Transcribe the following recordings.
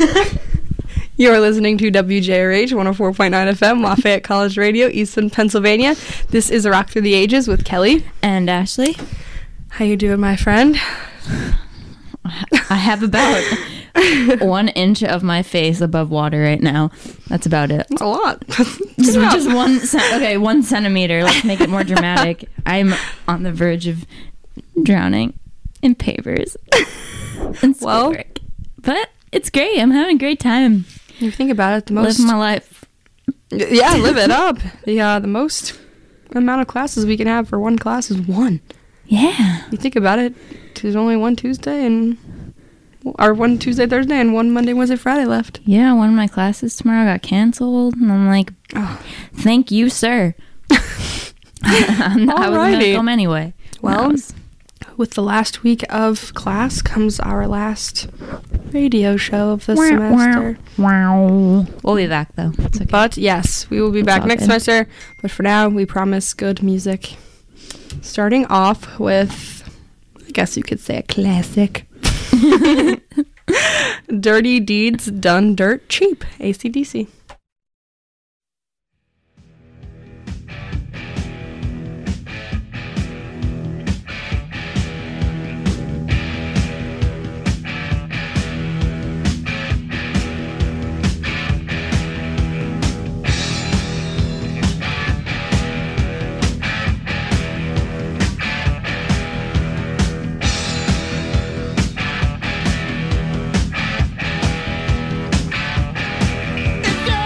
You're listening to WJRH 104.9 FM, Lafayette College Radio, Easton, Pennsylvania. This is Rock Through the Ages with Kelly. And Ashley. How you doing, my friend? I have about 1 inch of my face above water right now. That's about it. That's a lot. Just 1 centimeter. Let's make it more dramatic. I'm on the verge of drowning in papers and schoolwork. But it's great. I'm having a great time. You think about it, the most... Live my life. Yeah, live it up. The most amount of classes we can have for one class is 1. Yeah. You think about it, there's only one Tuesday, Thursday, and one Monday, Wednesday, Friday left. Yeah, one of my classes tomorrow got canceled, and I'm like, thank you, sir. I was going to come anyway. Well, with the last week of class comes our last radio show of the semester. Wow. We'll be back, though. It's okay. But, yes, we will be back next semester. But for now, we promise good music. Starting off with, I guess you could say, a classic. Dirty Deeds Done Dirt Cheap, AC/DC. It's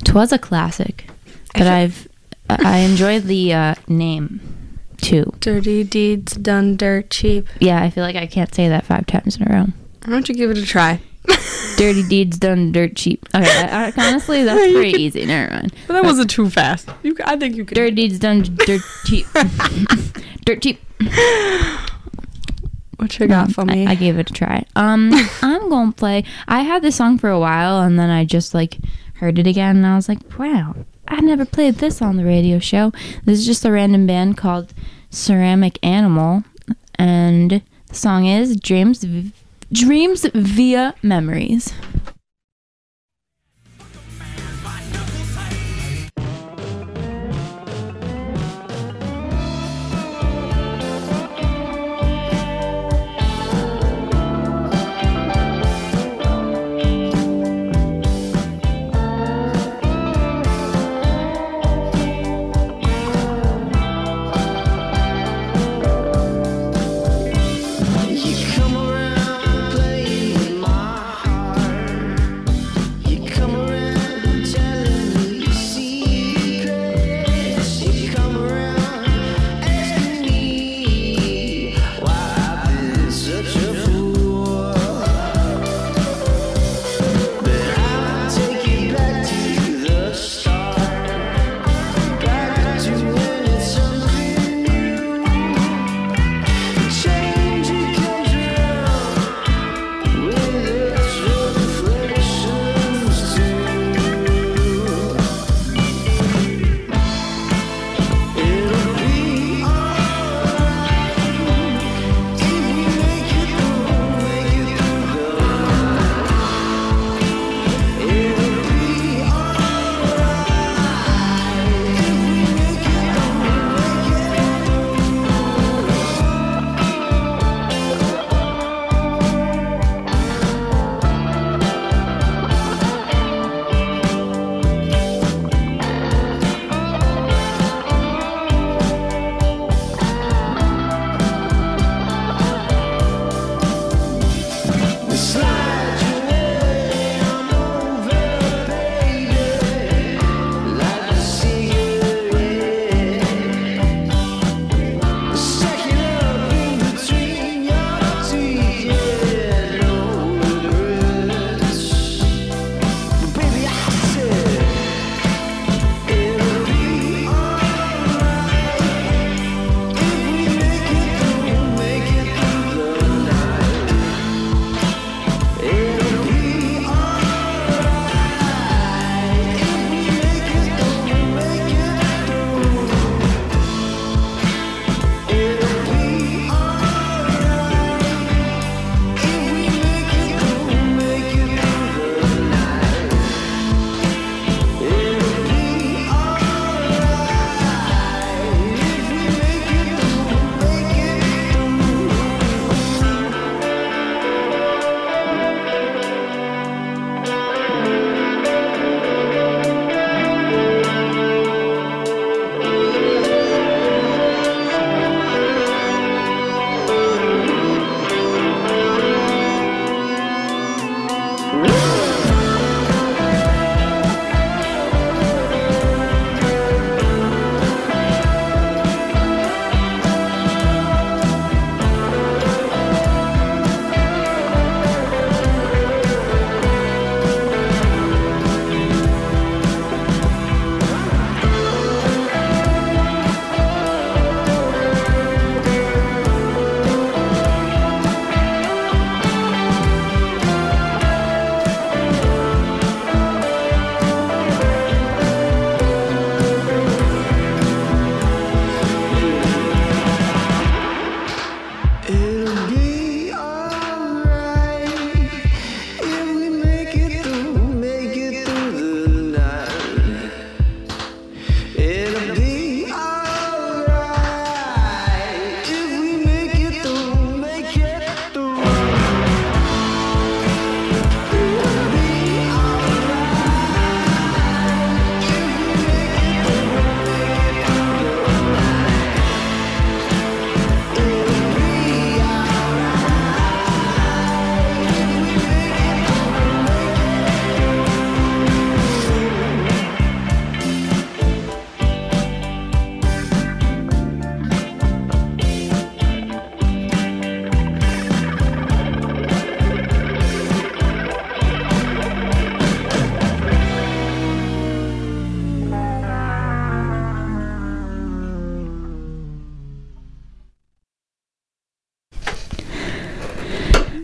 'Twas a classic, but I enjoy the name too. Dirty deeds done dirt cheap. Yeah, I feel like I can't say that 5 times in a row. Why don't you give it a try? Dirty deeds done dirt cheap. Okay, honestly, that's pretty easy. Never mind. But that wasn't too fast. I think you could. Dirty deeds done dirt cheap. Dirt cheap. What you got for me? I gave it a try. I'm gonna play. I had this song for a while, and then I just heard it again, and I was like, wow, I never played this on the radio show. This is just a random band called Ceramic Animal, and the song is Dreams Via Memories. You come around playing my heart.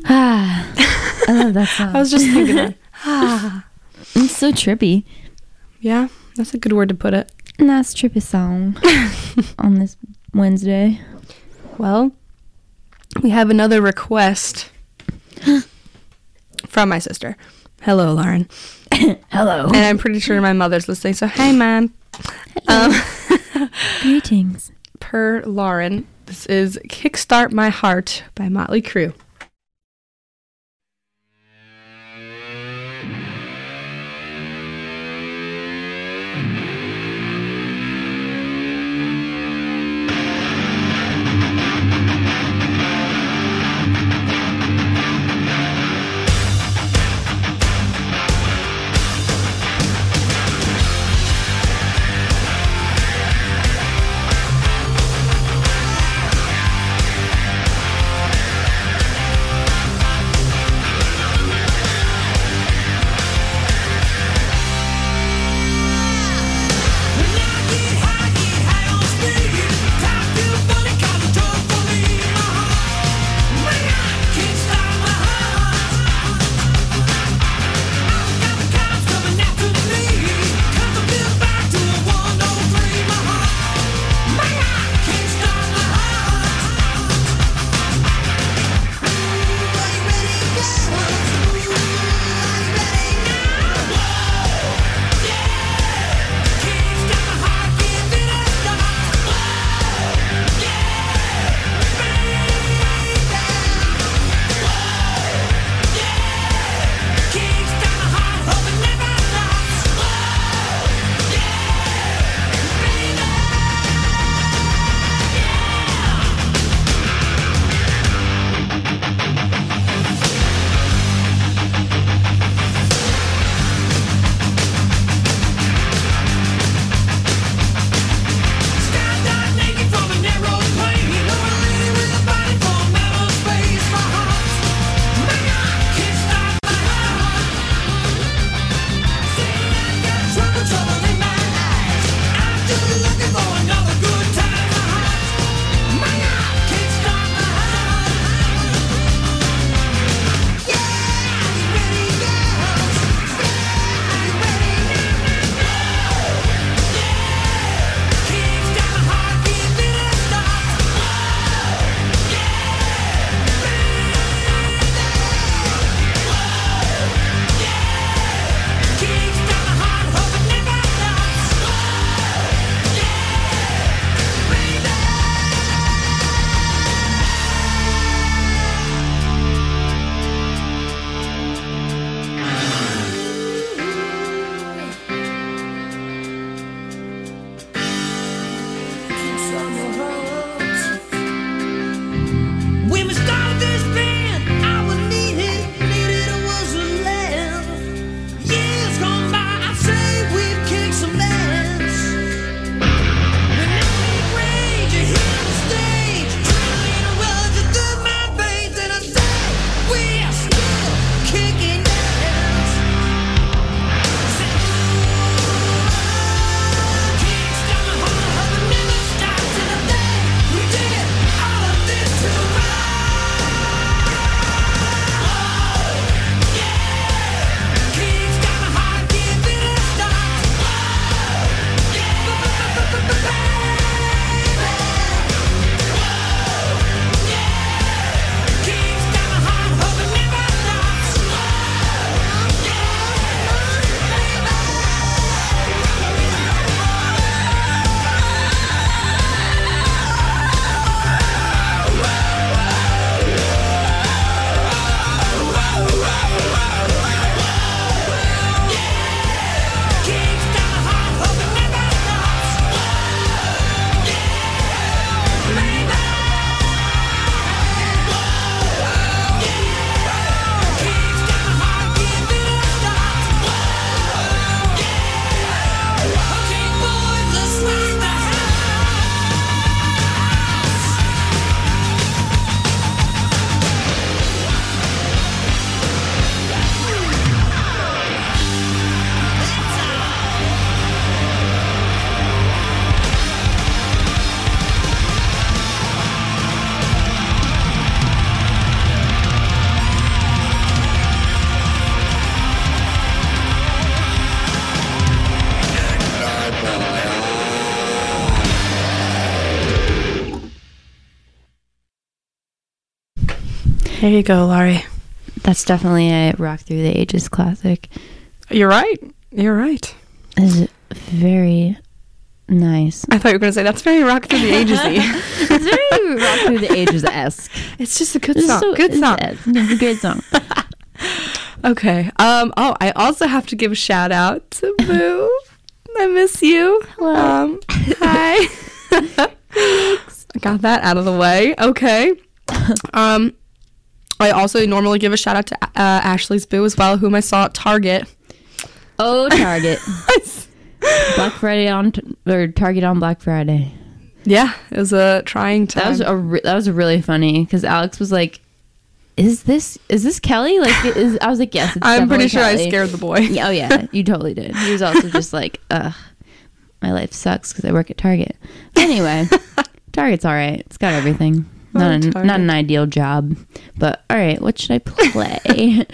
I love that song. I was just thinking that. It's so trippy. Yeah, that's a good word to put it. Nice trippy song on this Wednesday. Well, we have another request from my sister. Hello, Lauren. Hello. And I'm pretty sure my mother's listening, so hey, Mom. Greetings. Per Lauren, this is Kickstart My Heart by Motley Crue. There you go, Laurie. That's definitely a Rock Through the Ages classic. You're right. You're right. It's very nice. I thought you were going to say, that's very Rock Through the Ages-y. It's very Rock Through the Ages-esque. It's just a good song. Good song. It's a good song. Okay. I also have to give a shout out to Boo. I miss you. Hello. Hi. I got that out of the way. Okay. I also normally give a shout out to Ashley's Boo as well, whom I saw at Target. Oh, Target. Black Friday or Target on Black Friday. Yeah, it was a trying time. That was really funny because Alex was like, "Is this Kelly?" Like, I was like, "Yes." It's I'm pretty sure Kelly. I scared the boy. Oh yeah, you totally did. He was also just like, "Ugh, my life sucks because I work at Target." Anyway, Target's all right. It's got everything. Not an ideal job, but all right. What should I play?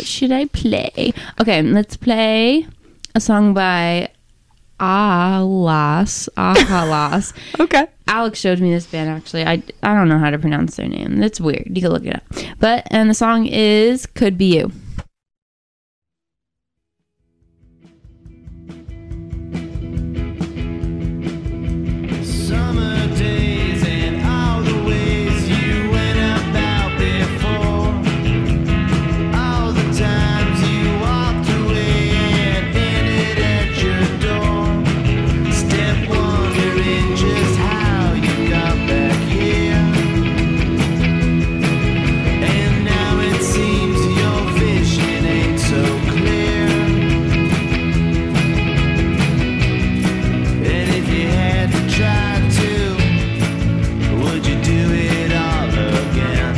Okay, let's play a song by Ahalas. Okay. Alex showed me this band, actually. I don't know how to pronounce their name. It's weird. You can look it up. And the song is Could Be You. Summer days and all the ways you went about before, all the times you walked away and ended at your door, step wondering just how you got back here, and now it seems your vision ain't so clear, and if you had to try to, would you do it all again?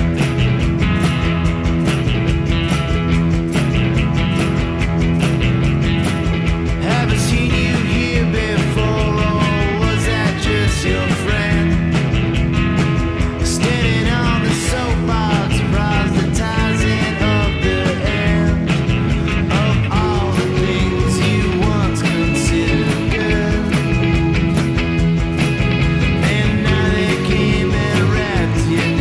Haven't seen you here before, or was that just your friend? Standing on the soapbox, proselytizing of the end of all the things you once considered good. And now they came and wrecked your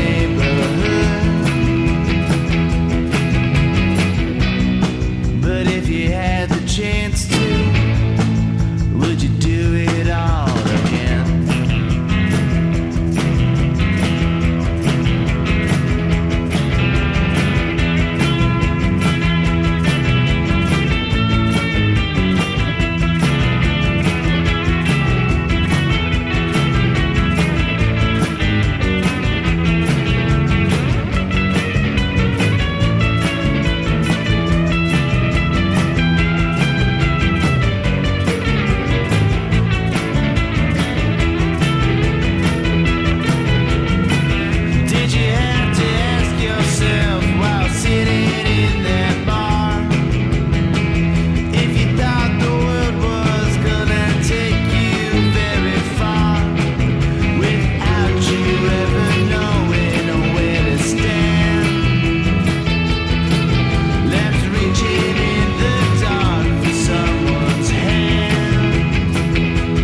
neighborhood. But if you had the chance to, would you do it all again? Did you have to ask yourself while sitting in that bar if you thought the world was gonna take you very far without you ever knowing where to stand? Left reaching in the dark for someone's hand.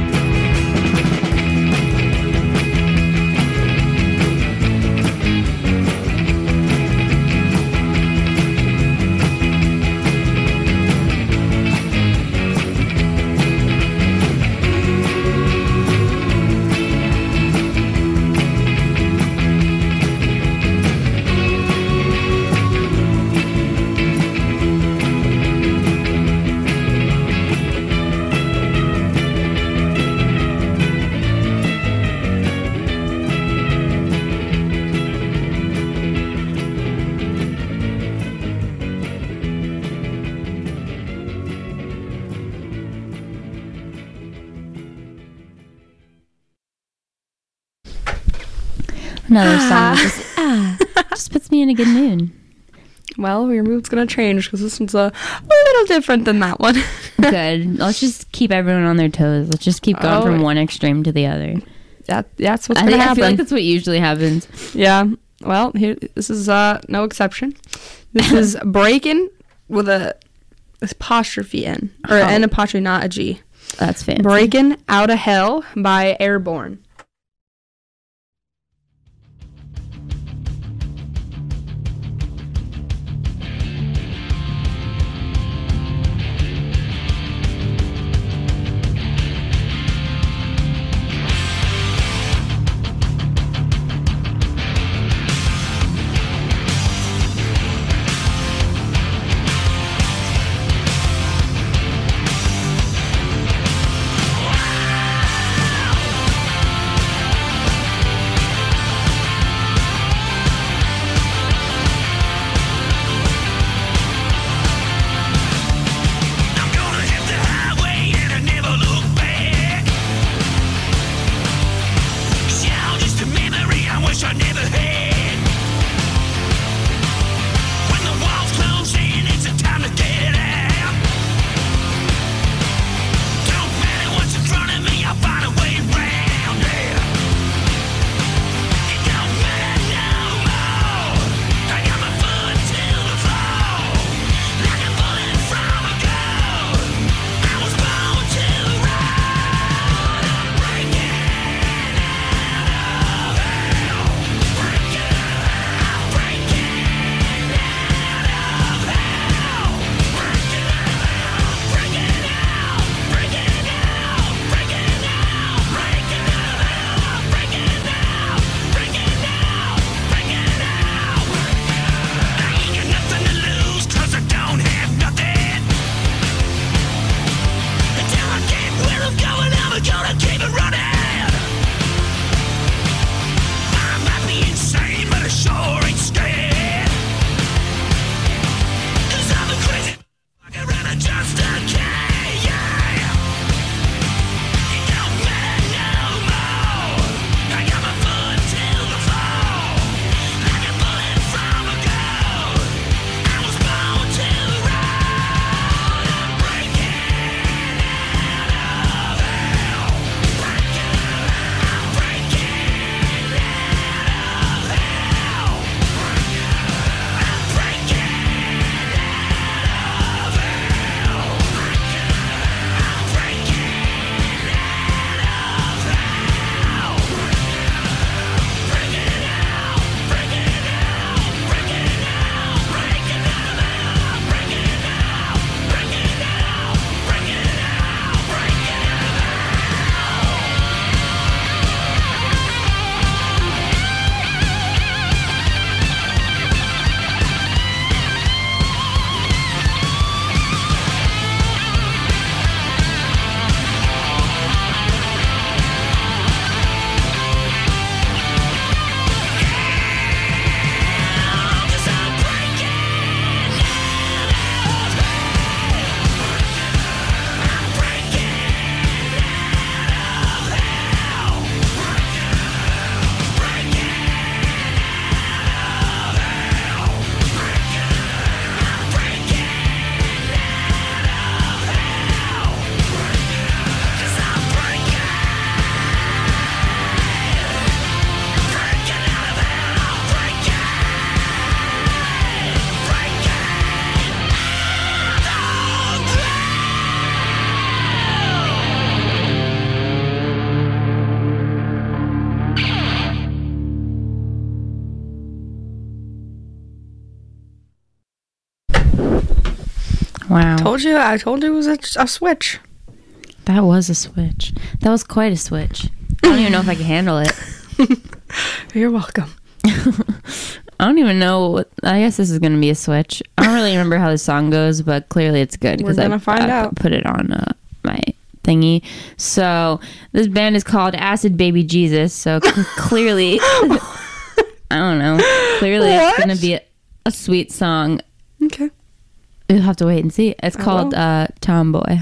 Another song that just puts me in a good mood. Well, your mood's going to change because this one's a little different than that one. Good. Let's just keep everyone on their toes. Let's just keep going from one extreme to the other. That's what's going to happen. I feel like that's what usually happens. Yeah. Well, this is no exception. This is Breakin' with a apostrophe N. Or an apostrophe, not a G. That's fancy. Breakin' Out of Hell by Airborne. Wow. I told you it was a switch. That was a switch. That was quite a switch. I don't even know if I can handle it. You're welcome. I don't even know. I guess this is going to be a switch. I don't really remember how the song goes, but clearly it's good We're going to find out. Put it on my thingy. So this band is called Acid Baby Jesus. So clearly, I don't know. Clearly it's going to be a sweet song. Okay. You'll have to wait and see. It's called Tomboy.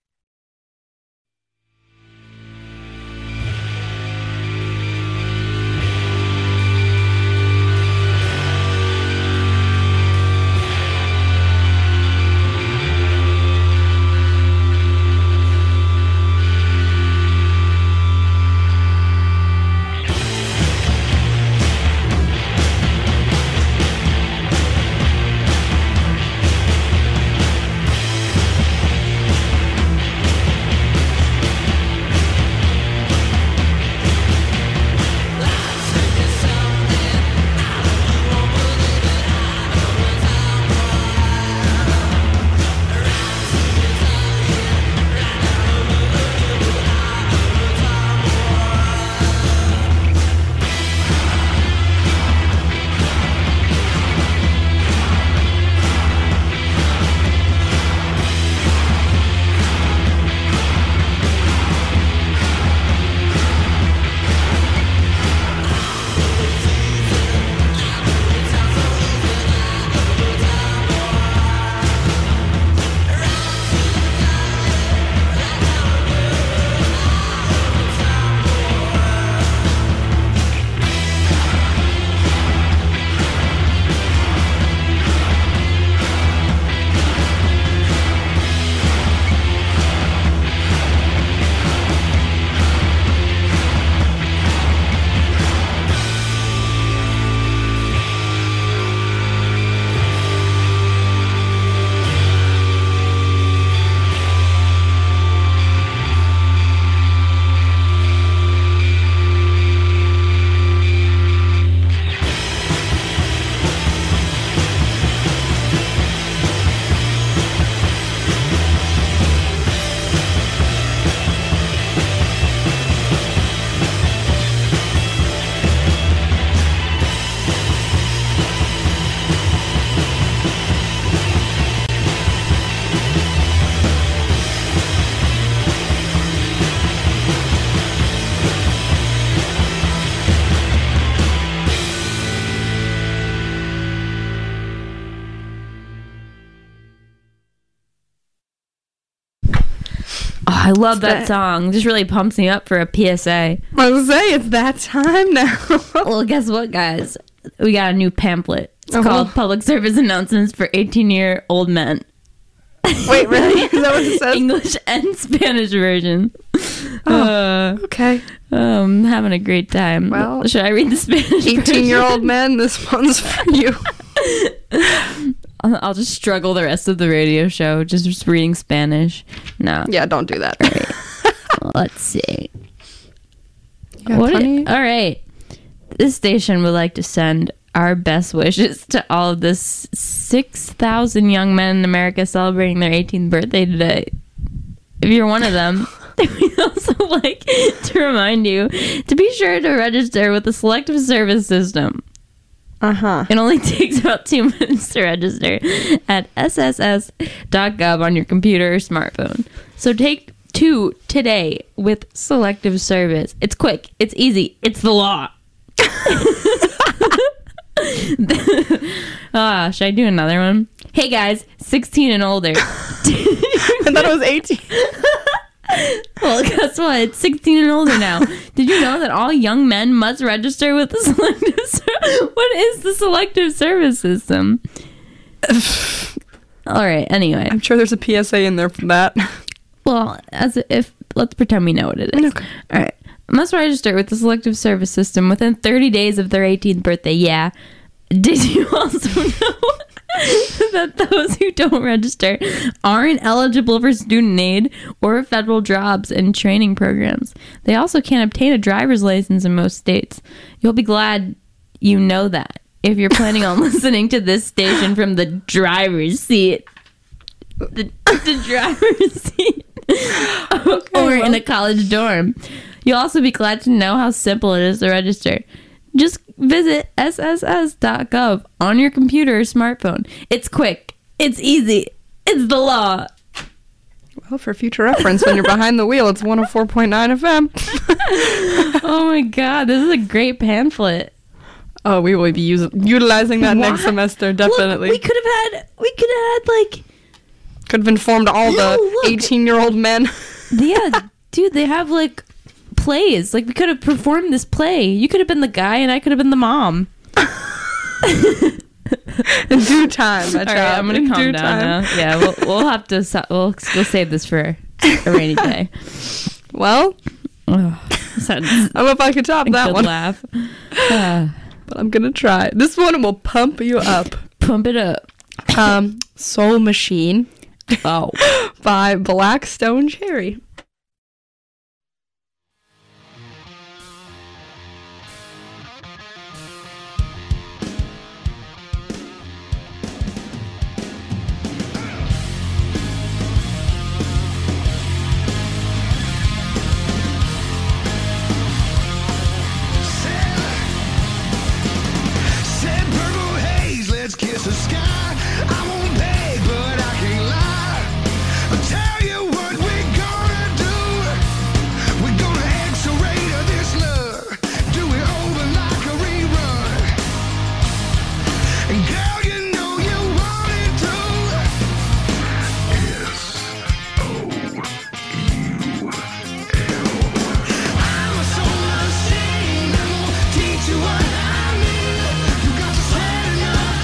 I love that song. Just really pumps me up for a PSA. I was gonna say, it's that time now. Well, guess what, guys? We got a new pamphlet. It's called Public Service Announcements for 18-Year-Old Men. Wait, really? Is that what it says? English and Spanish version. Okay. I'm having a great time. Well, should I read the Spanish 18-year-old men, this one's for you. I'll just struggle the rest of the radio show just reading Spanish. No. Yeah, don't do that. Let's see. All right. This station would like to send our best wishes to all of the 6,000 young men in America celebrating their 18th birthday today. If you're one of them, we'd also like to remind you to be sure to register with the Selective Service System. It only takes about 2 minutes to register at sss.gov on your computer or smartphone. So take 2 today with Selective Service. It's quick. It's easy. It's the law. Should I do another one? Hey guys, 16 and older. I thought it was 18. Well, guess what? It's 16 and older now. Did you know that all young men must register with the Selective Service? What is the Selective Service System? All right, anyway. I'm sure there's a PSA in there for that. Well, let's pretend we know what it is. Okay. All right. Must register with the Selective Service System within 30 days of their 18th birthday. Yeah. Did you also know that those who don't register aren't eligible for student aid or federal jobs and training programs? They also can't obtain a driver's license in most states. You'll be glad you know that if you're planning on listening to this station from the driver's seat. the driver's seat or in a college dorm. You'll also be glad to know how simple it is to register. Just visit sss.gov on your computer or smartphone. It's quick. It's easy. It's the law. Well, for future reference, when you're behind the wheel, it's 104.9 FM. Oh my God, this is a great pamphlet. Oh, we will be utilizing that next semester, definitely. Look, we could have had like... Could have informed all the 18-year-old men. Yeah, dude, they have like plays. Like we could have performed this play. You could have been the guy and I could have been the mom. In due time, my child. All right, I'm gonna calm down now. Yeah, we'll have to. We'll save this for a rainy day. Well, I don't know if I could top that one. Laugh. But I'm gonna try. This one will pump you up. Pump it up. Soul Machine. Oh, by Black Stone Cherry. Kiss the sky. I won't beg, but I can't lie. I'll tell you what we're gonna do. We're gonna X-ray this love. Do it over like a rerun. And girl, you know you want it to. S-O-U-L. I'm a soul machine. I'm gonna teach you what I mean. You got to sweat enough.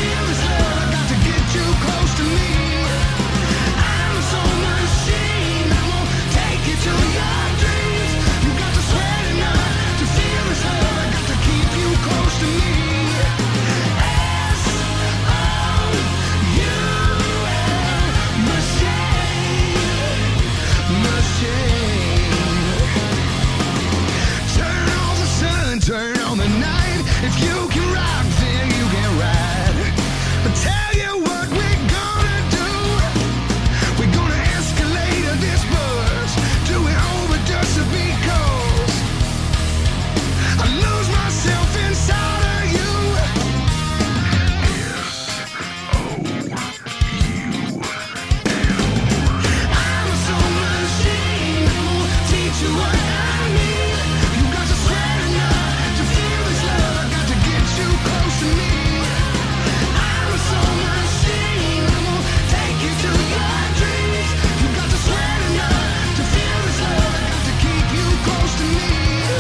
Close to me. I'm a soul machine. I'm gonna take you to your dreams. You got to sweat enough to feel this love. I got to keep you close to me. S-O-U-L, machine. Turn on the sun, turn on the night. If you can rock, then you can ride. But tell you what we're gonna do. We're gonna escalate this buzz. Do it over just because I lose myself inside of you. S-O-U-L. I'm a soul machine. I'm gonna teach you what I mean. You got to sweat enough to feel this love. I got to get you close to me. I'm a soul machine. I'm gonna take you to your dreams. You got to sweat enough to feel this love. I got to keep you close to me.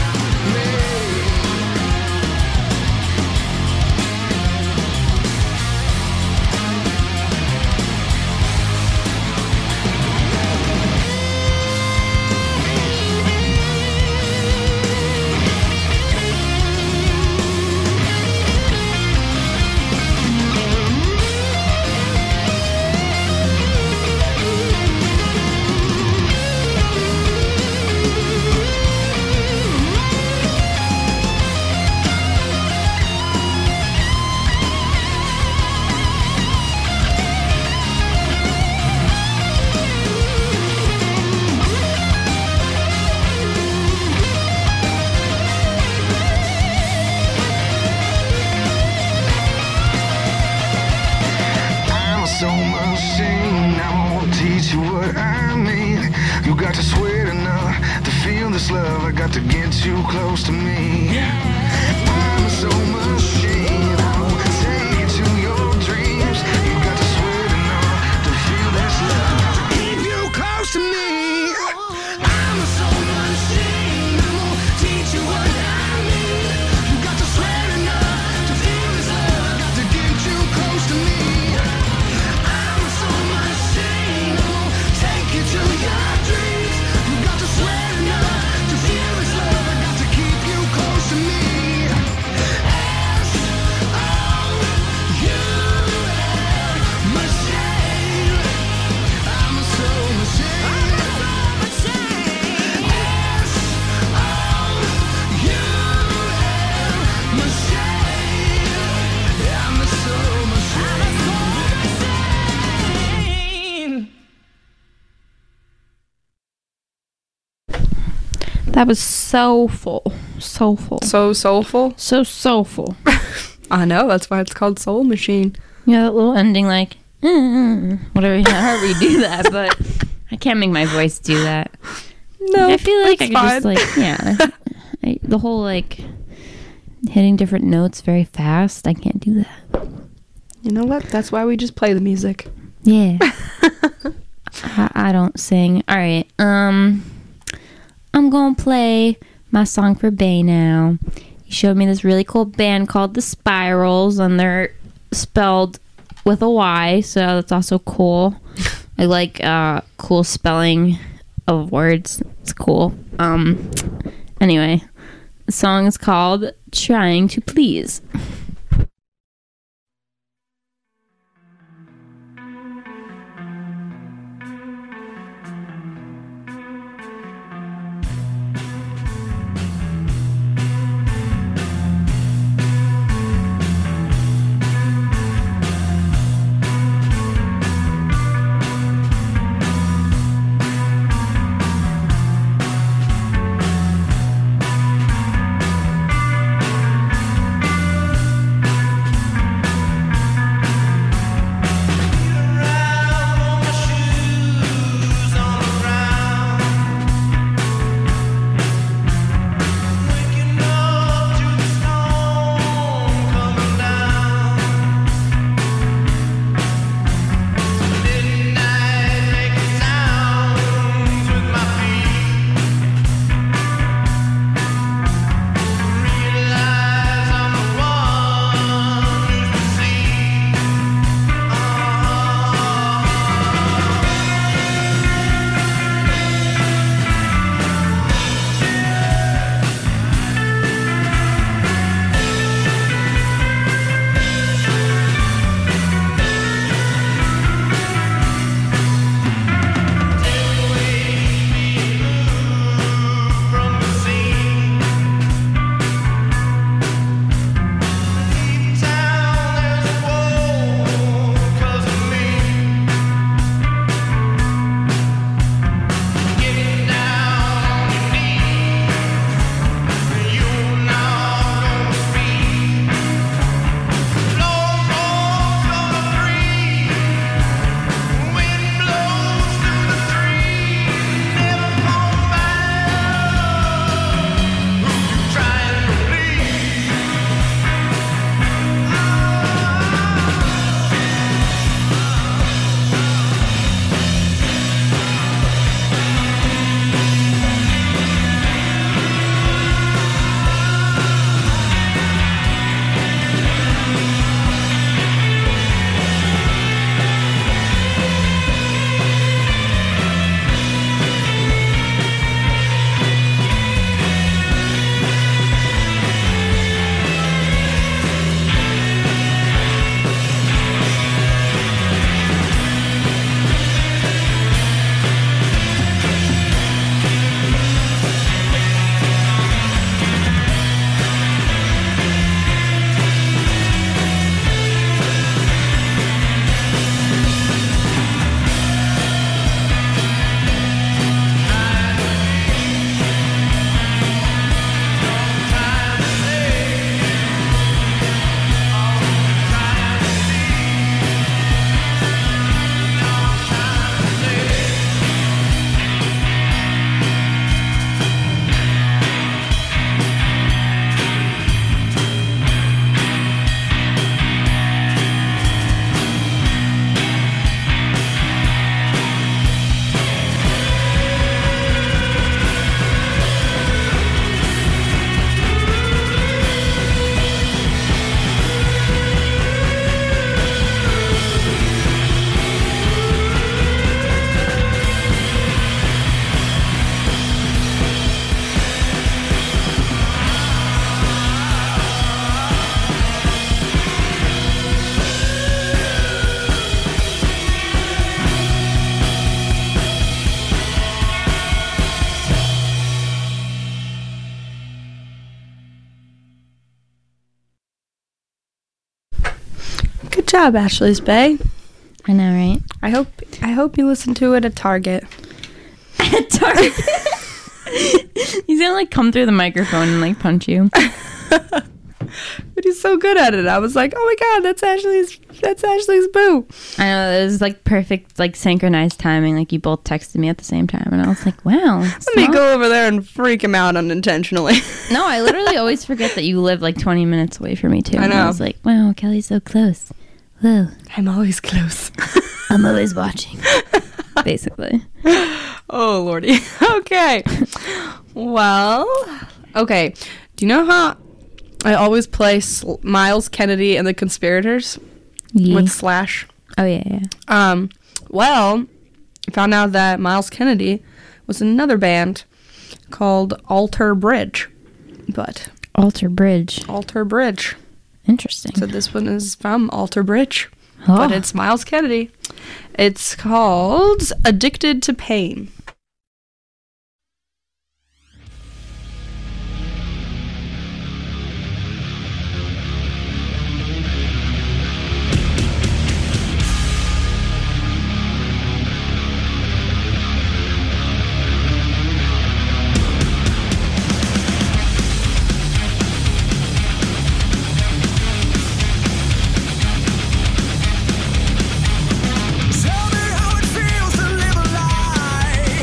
I'm a soul machine. I'm gonna teach you what I mean. You got to sweat enough to feel this love. I got to get you close to me. I'm a soul machine. I'm gonna take you to your dreams. You got to sweat enough to feel this love. I got to keep you close to me. I'm a soul machine. I'm gonna teach you what I mean. You got to sweat enough to feel this love. I got to get you close to me. I'm a soul machine. I'm gonna take you to your dreams. You got to sweat enough to feel this love. I got to keep you close to me. That was so full. So full. So soulful. So soulful. I know, that's why it's called Soul Machine. Yeah, that little ending, like, whatever, however you do that, but I can't make my voice do that. No, I feel like I could fine. just, like, yeah. The whole, like, hitting different notes very fast, I can't do that. You know what? That's why we just play the music. Yeah. I don't sing. All right. I'm gonna play my song for Bay now. He showed me this really cool band called The Spirals, and they're spelled with a Y, so that's also cool. I like cool spelling of words. It's cool. Anyway, the song is called Trying to Please. Good job, Ashley's Bay. I know, right? I hope you listen to it at Target. At Target. He's gonna like come through the microphone and like punch you. But he's so good at it. I was like, oh my god, that's Ashley's boo. I know, it was like perfect, like synchronized timing. Like you both texted me at the same time, and I was like, wow. Let me go over there and freak him out unintentionally. No, I literally always forget that you live like 20 minutes away from me too. I know. And I was like, wow, Kelly's so close. Whoa. I'm always close. I'm always watching. Basically. Oh, Lordy. Okay. Well, okay. Do you know how I always play Miles Kennedy and the Conspirators with Slash? Oh, yeah. Well, I found out that Miles Kennedy was in another band called Alter Bridge. But Alter Bridge. So Interesting. this one is from Alter Bridge. Oh. But it's Miles Kennedy. It's called Addicted to Pain. Tell me how it feels to live a lie.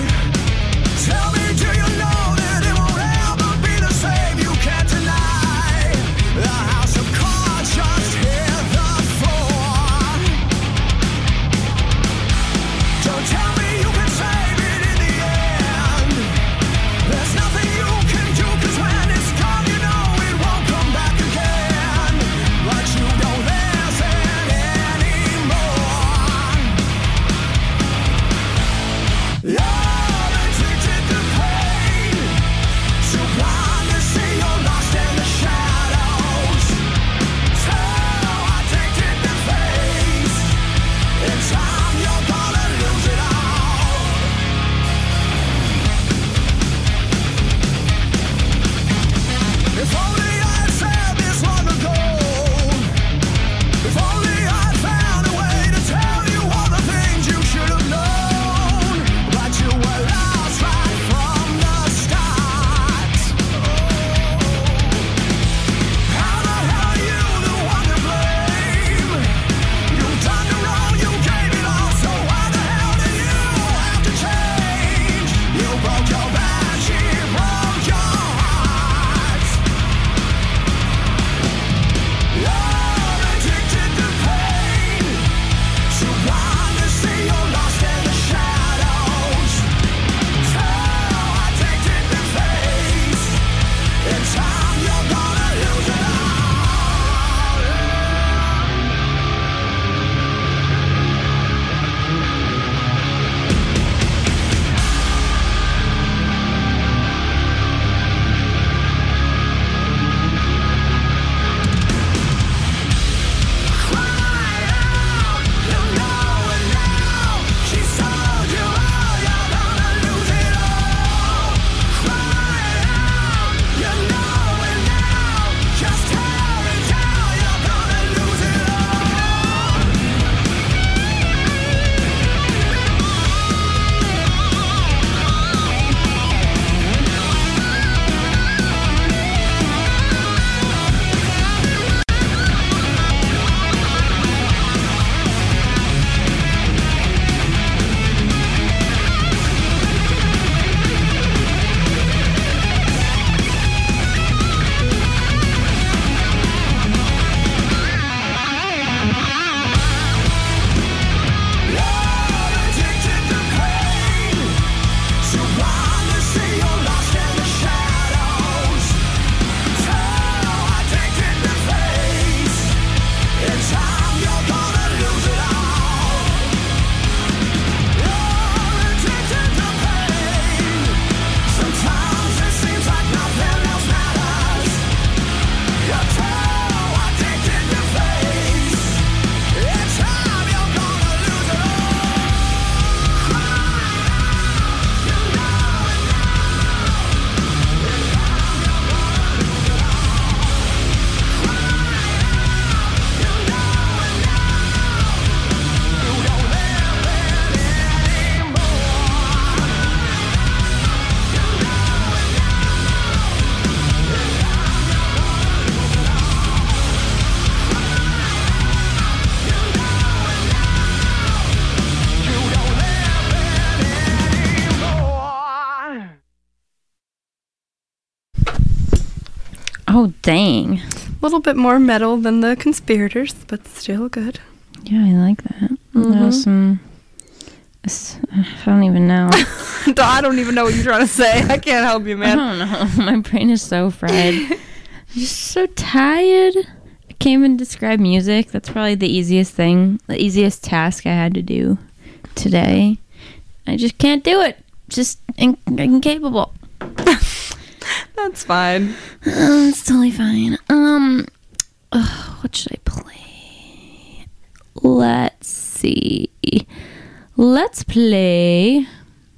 Oh, dang. A little bit more metal than the Conspirators, but still good. Yeah, I like that. That was some... I don't even know. I don't even know what you're trying to say. I can't help you, I man. don't know. My brain is so fried. I'm just so tired. I can't even describe music. That's probably the easiest task I had to do today. I just can't do it. Just incapable. That's fine. It's totally fine. What should I play? Let's see. Let's play.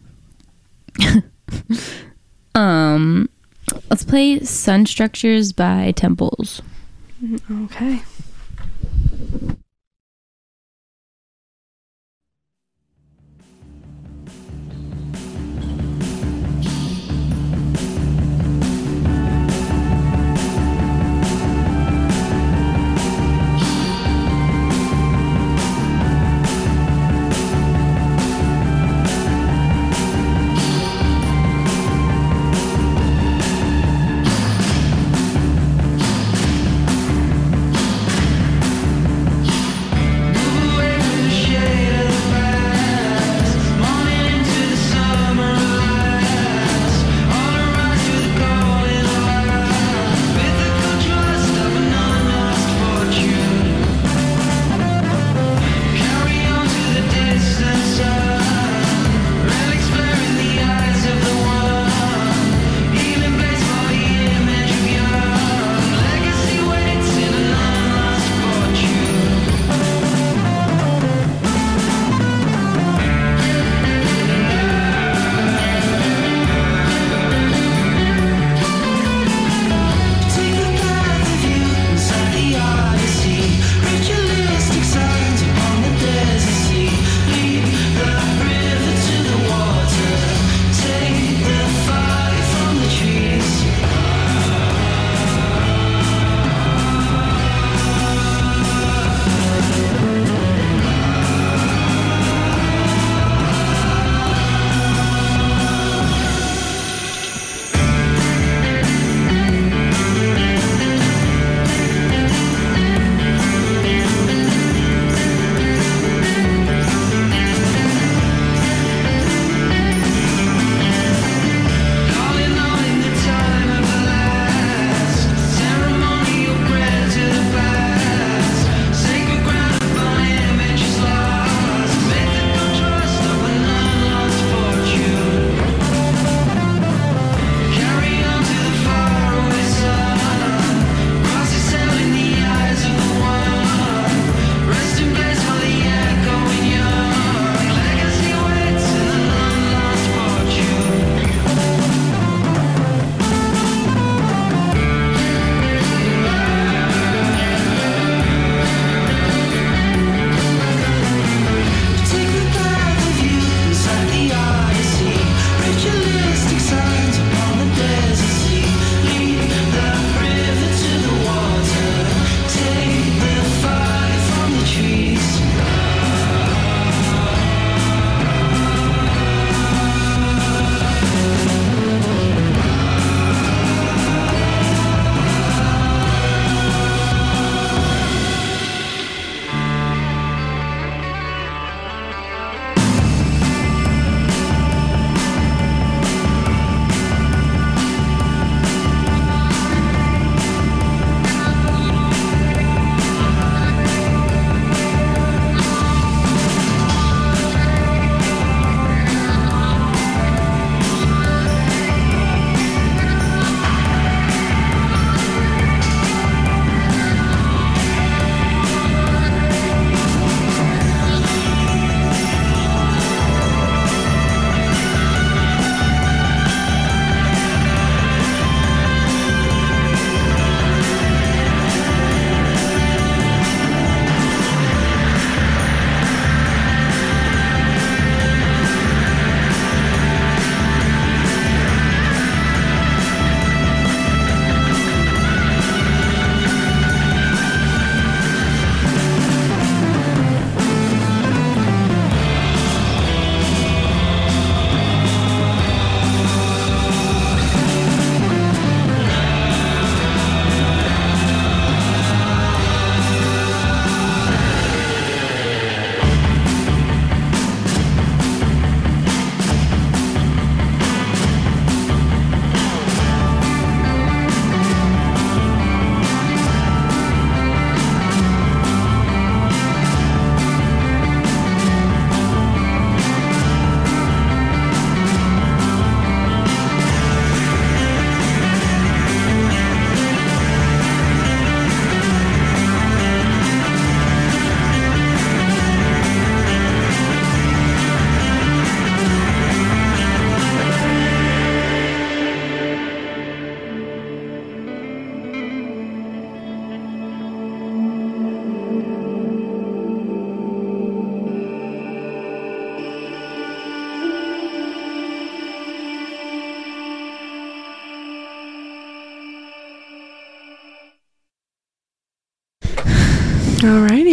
Let's play Sun Structures by Temples. Okay.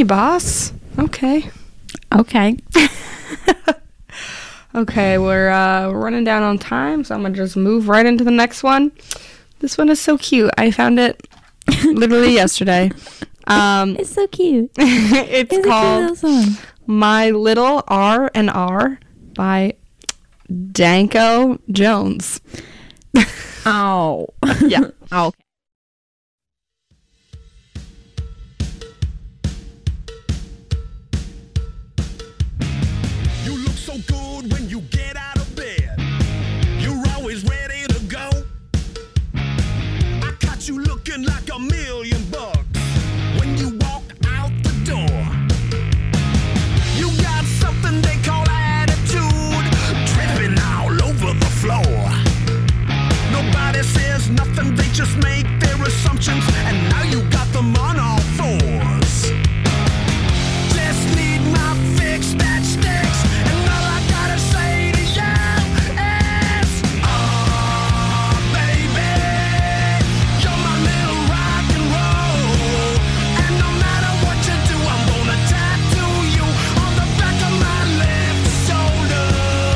boss. Okay. Okay. Okay, we're running down on time, so I'm going to just move right into the next one. This one is so cute. I found it literally yesterday. It's so cute. It's called a cute little song. My Little R&R by Danko Jones. Oh. Yeah. Oh. You look so good when you get out of bed. You're always ready to go. I caught you looking like $1,000,000 when you walked out the door. You got something they call attitude, dripping all over the floor. Nobody says nothing, they just make their assumptions, and now you got them on all fours. Just need my fix that sticks, and all I gotta say to you is, oh, baby, you're my little rock and roll, and no matter what you do, I'm gonna tattoo you on the back of my left shoulder.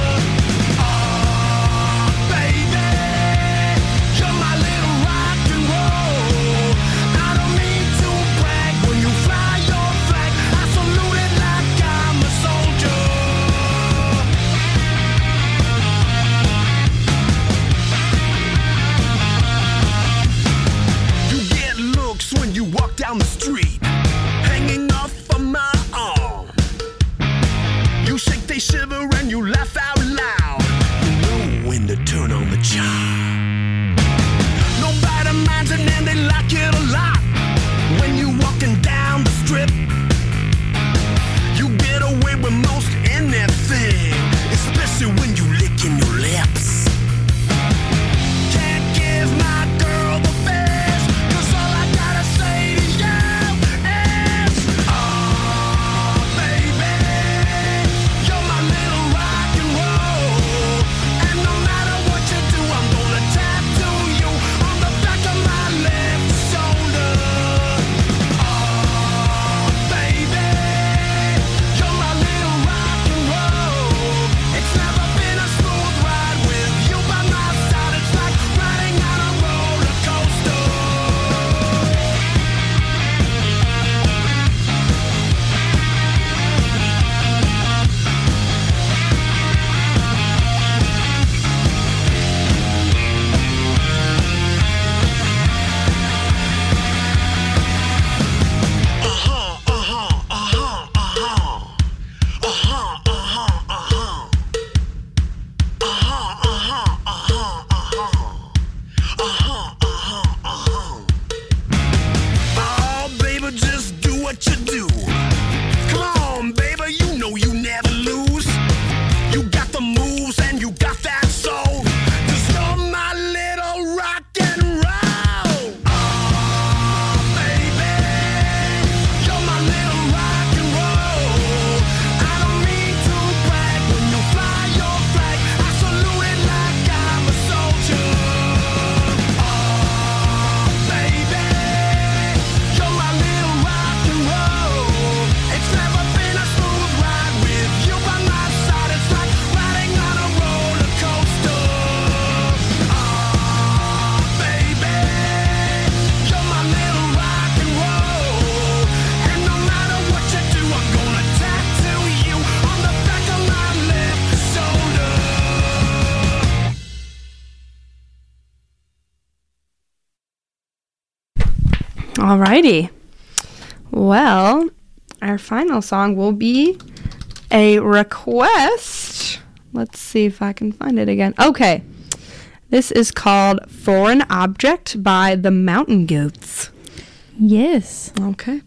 Oh, baby, you're my little rock and roll. I don't mean to brag, when you fly your flag, I salute it like I'm a soldier. You get looks when you walk down the street, hanging off of my arm. You shake, they shiver, and you laugh out loud. You know when to turn on the charm. Nobody minds it and they like it a lot. When you walking down the strip, you get away with most anything, especially when you licking your lips. Can't give my girl the fish, 'cause all I gotta say to you is, oh, baby, you're my little rock and roll, and no matter what you do, I'm gonna tattoo you on the back of my left shoulder. Oh, baby, you're my little rock and roll. It's never been a smooth ride with you by my side. It's like riding on a roller coaster. Oh, baby, just do what you do. Come on, baby, you know you never lose. You got the moves and you got that soul, 'cause you're my little rock and roll. Oh, baby, you're my little rock and roll. I don't mean to brag, when you fly your flag, I salute it like I'm a soldier. Oh, baby, you're my little rock and roll. It's never been a smooth ride with you by my side. It's like riding on a roller coaster. Oh, baby, you're my little rock and roll, and no matter what you do, I'm gonna tattoo you on the back of my left shoulder. Alrighty. Well, our final song will be a request. Let's see if I can find it again. Okay. This is called Foreign Object by the Mountain Goats. Yes. Okay.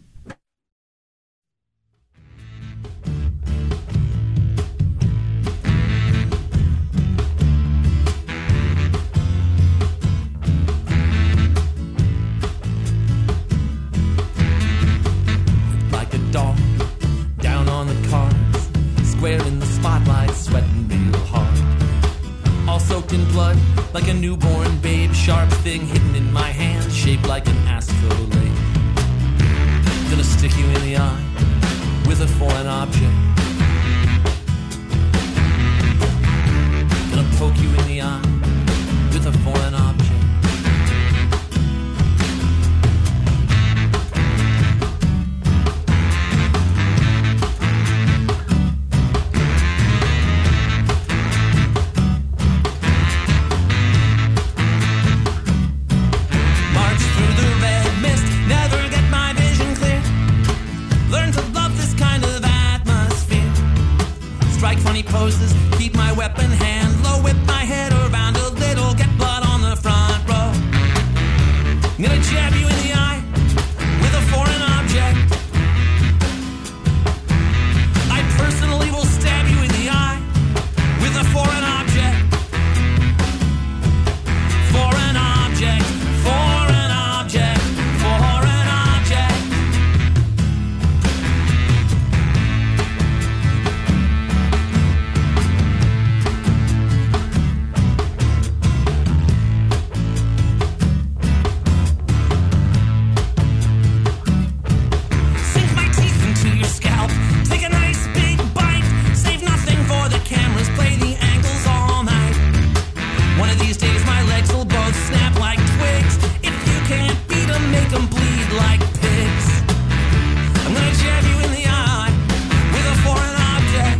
Like a dog down on the cars, square in the spotlight, sweating real hard. All soaked in blood, like a newborn babe. Sharp thing hidden in my hand, shaped like an astrolabe. Gonna stick you in the eye with a foreign object. Gonna poke you in the eye with a foreign object. March through the red mist, never get my vision clear. Learn to love this kind of atmosphere. Strike funny poses, keep my weapon hand low, whip my head around a little, get blood on the front row. I'm gonna jab you in the eye with a foreign object. I personally will stab you in the eye with a foreign object. Foreign object, foreign object, foreign object. Sink my teeth into your scalp, take a nice big bite, save nothing for the cameras, play the angles all night. One of these days my legs will both snap like twigs. If you can't beat 'em, make 'em bleed like pigs. I'm gonna jab you in the eye with a foreign object.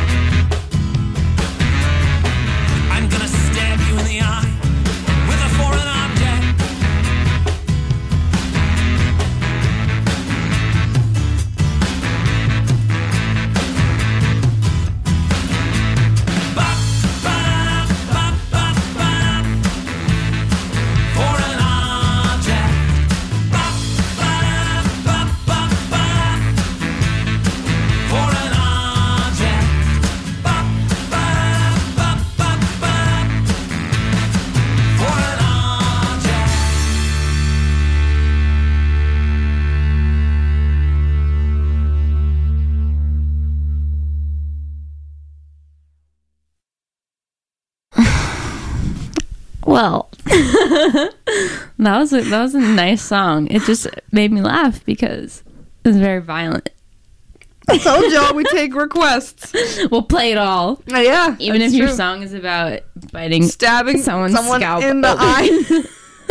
I'm gonna stab you in the eye with a foreign object. Bop, ba-da, bop, bop, ba-da. Foreign object. Bop, ba-da, bop, bop, ba-da. Foreign object. Bop, ba-da, bop, bop, ba-da. Foreign object. Well, that was a nice song. It just made me laugh because it was very violent. I told y'all we take requests. We'll play it all, Yeah, even that's if your true. song is about biting Stabbing someone's someone scalp in the open. eye.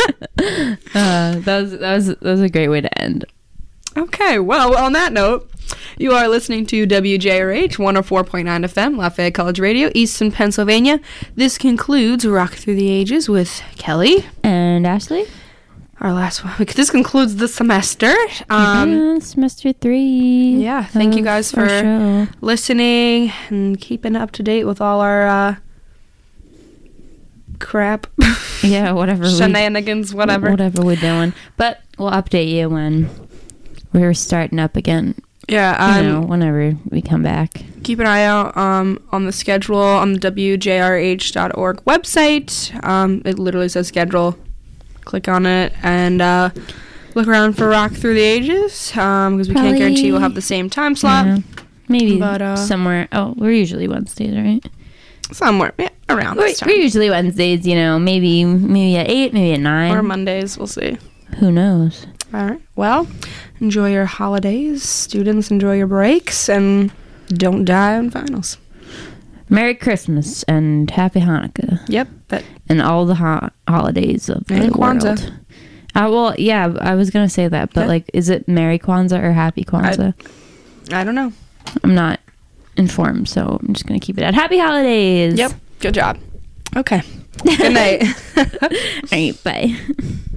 That was a great way to end. Okay, well, on that note, you are listening to WJRH 104.9 FM, Lafayette College Radio, Easton, Pennsylvania. This concludes Rock Through the Ages with Kelly. And Ashley, Our last one. This concludes the semester. semester 3. Yeah, thank you guys of our for show. listening and keeping up to date with all our crap. Yeah, whatever. Shenanigans, whatever. Whatever we're doing. But we'll update you when we're starting up again. Yeah, You know, whenever we come back. keep an eye out on the schedule on the WJRH.org website. It literally says schedule. Click on it and look around for Rock Through the Ages because we can't guarantee we'll have the same time slot. Yeah. Maybe But, somewhere. Oh, we're usually Wednesdays, right? Somewhere around this time. We're usually Wednesdays, you know, maybe at 8, maybe at 9. Or Mondays, we'll see. Who knows? All right. Well, enjoy your holidays. Students, enjoy your breaks. And don't die on finals. Merry Christmas and Happy Hanukkah. Yep. And all the holidays of the And Kwanzaa. world. Well, yeah, I was going to say that, but Okay. like, is it Merry Kwanzaa or Happy Kwanzaa? I don't know. I'm not informed, so I'm just going to keep it at Happy Holidays. Yep. Good job. Okay. Good night. All right, bye.